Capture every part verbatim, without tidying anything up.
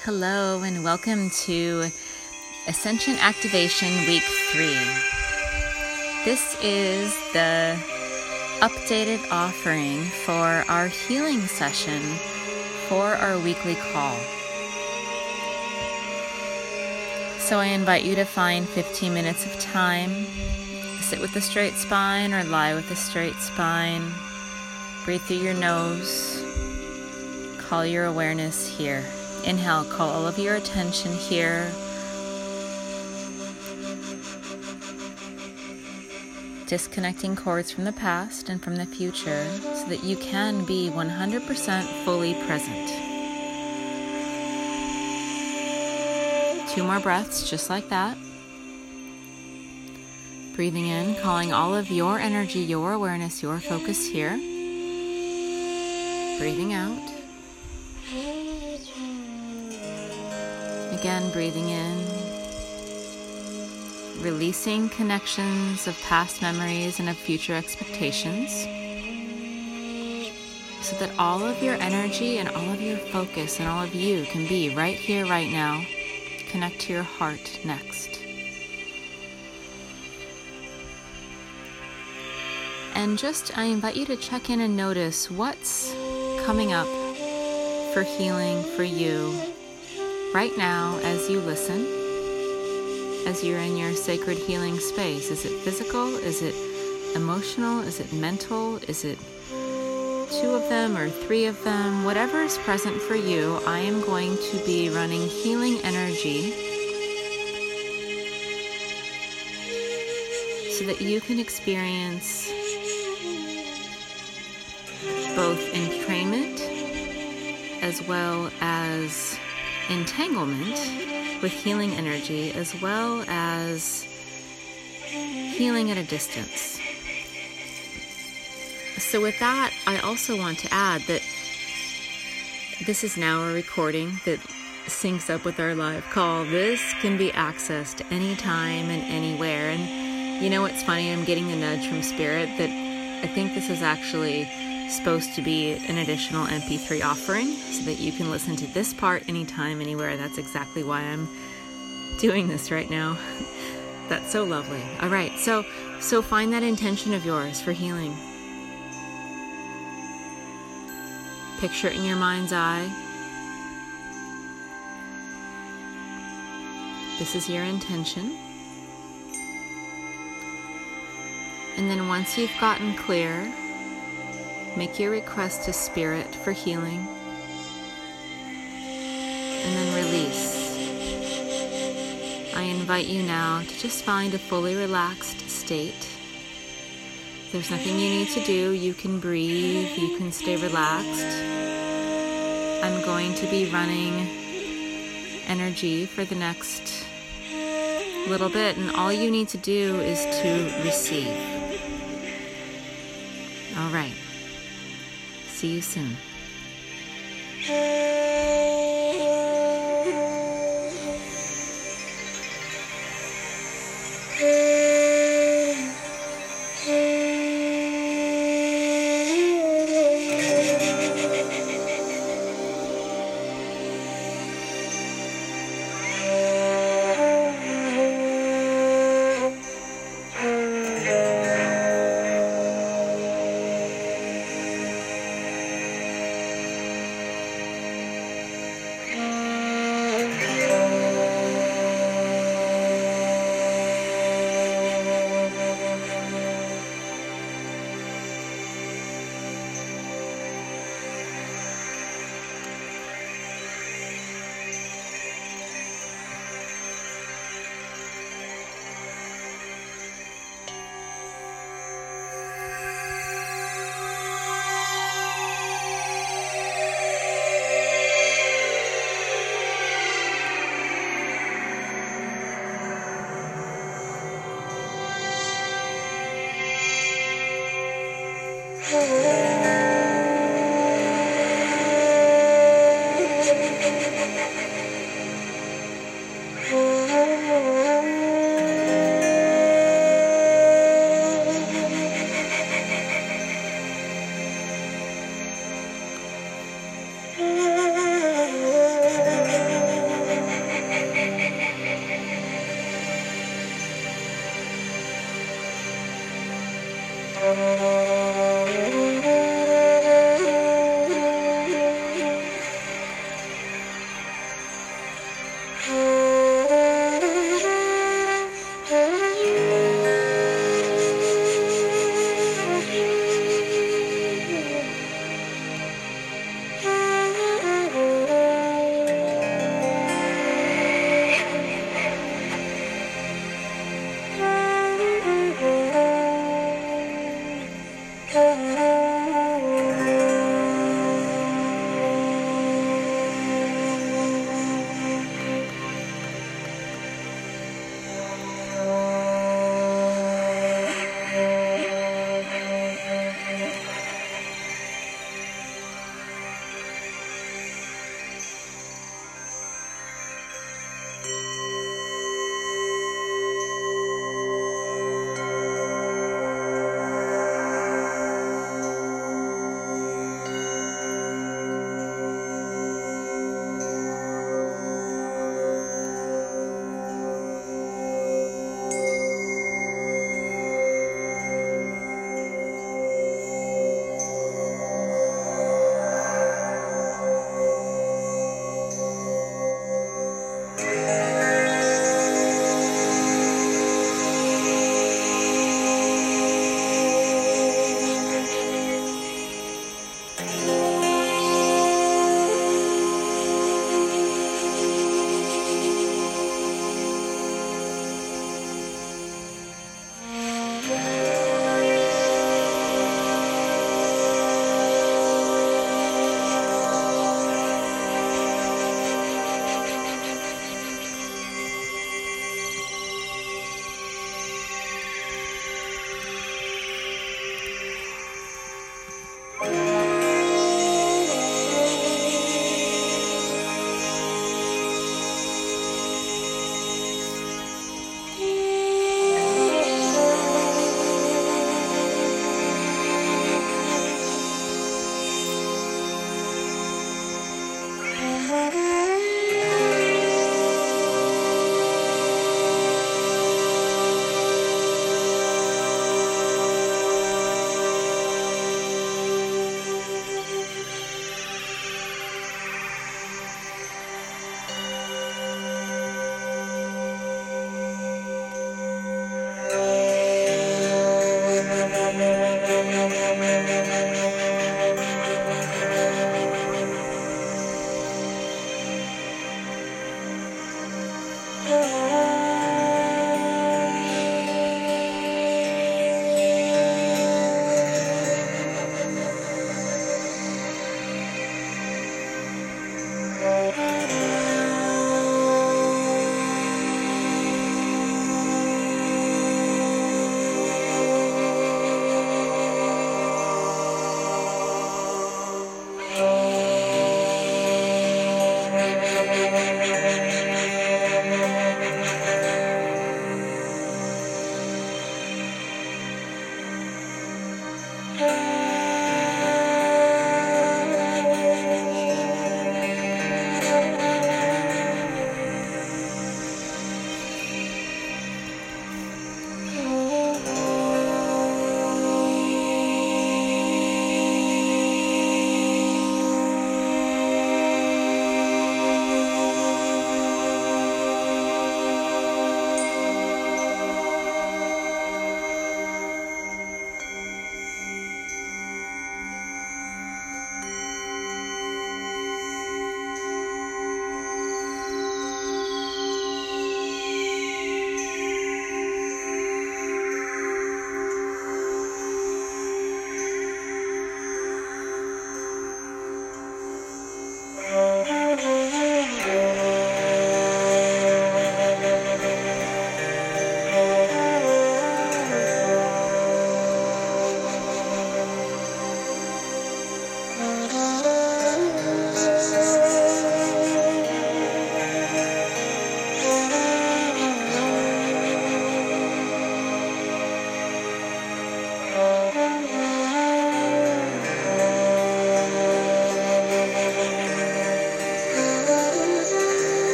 Hello and welcome to Ascension Activation Week three. This is the updated offering for our healing session for our weekly call. So I invite you to find fifteen minutes of time. Sit with a straight spine or lie with a straight spine. Breathe through your nose. Call your awareness here. Inhale, call all of your attention here. Disconnecting cords from the past and from the future so that you can be one hundred percent fully present. Two more breaths, just like that. Breathing in, calling all of your energy, your awareness, your focus here. Breathing out. Again, breathing in, releasing connections of past memories and of future expectations so that all of your energy and all of your focus and all of you can be right here, right now. Connect to your heart next. And just, I invite you to check in and notice what's coming up for healing for you right now as you listen, as you're in your sacred healing space. Is it physical? Is it emotional? Is it mental? Is it two of them or three of them? Whatever is present for you, I am going to be running healing energy so that you can experience both entrainment as well as entanglement with healing energy, as well as healing at a distance. So with that, I also want to add that this is now a recording that syncs up with our live call. This can be accessed anytime and anywhere. And you know what's funny? I'm getting a nudge from Spirit that I think this is actually supposed to be an additional M P three offering so that you can listen to this part anytime, anywhere. That's exactly why I'm doing this right now. That's so lovely. All right, so so find that intention of yours for healing. Picture it in your mind's eye. This is your intention. And then once you've gotten clear, make your request to Spirit for healing, and then release. I invite you now to just find a fully relaxed state. There's nothing you need to do. You can breathe, you can stay relaxed. I'm going to be running energy for the next little bit, and all you need to do is to receive. All right. See you soon.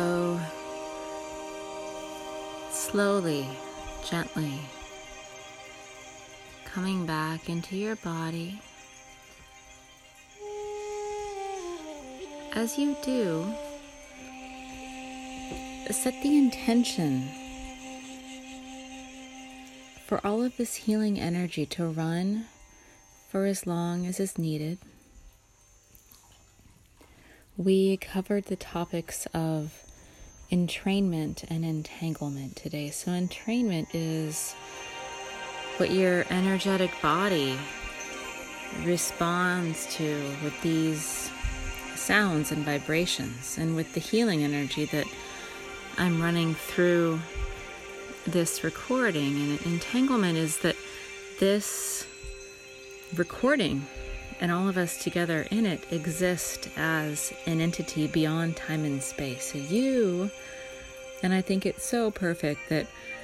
go slowly, gently, coming back into your body. As you do, set the intention for all of this healing energy to run for as long as is needed. We covered the topics of entrainment and entanglement today. So entrainment is what your energetic body responds to with these sounds and vibrations, and with the healing energy that I'm running through this recording. And entanglement is that this recording and all of us together in it exist as an entity beyond time and space. So you, and I think it's so perfect that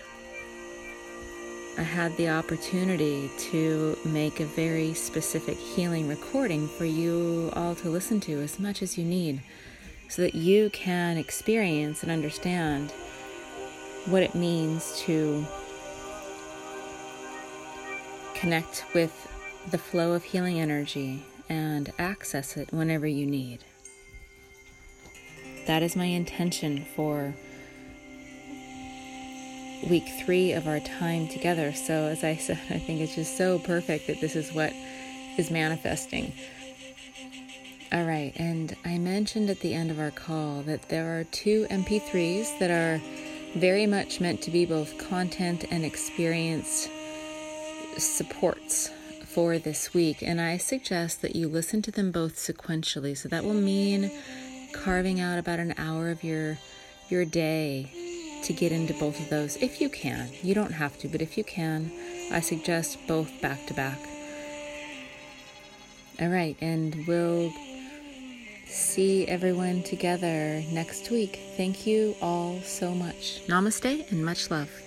I had the opportunity to make a very specific healing recording for you all to listen to as much as you need, so that you can experience and understand what it means to connect with the flow of healing energy and access it whenever you need. That is my intention for week three of our time together. So as I said, I think it's just so perfect that this is what is manifesting. All right, and I mentioned at the end of our call that there are two M P threes that are very much meant to be both content and experience supports for this week, and I suggest that you listen to them both sequentially. So that will mean carving out about an hour of your your day to get into both of those, if you can. You don't have to, but if you can, I suggest both back to back. All right, and we'll see everyone together next week. Thank you all so much. Namaste and much love.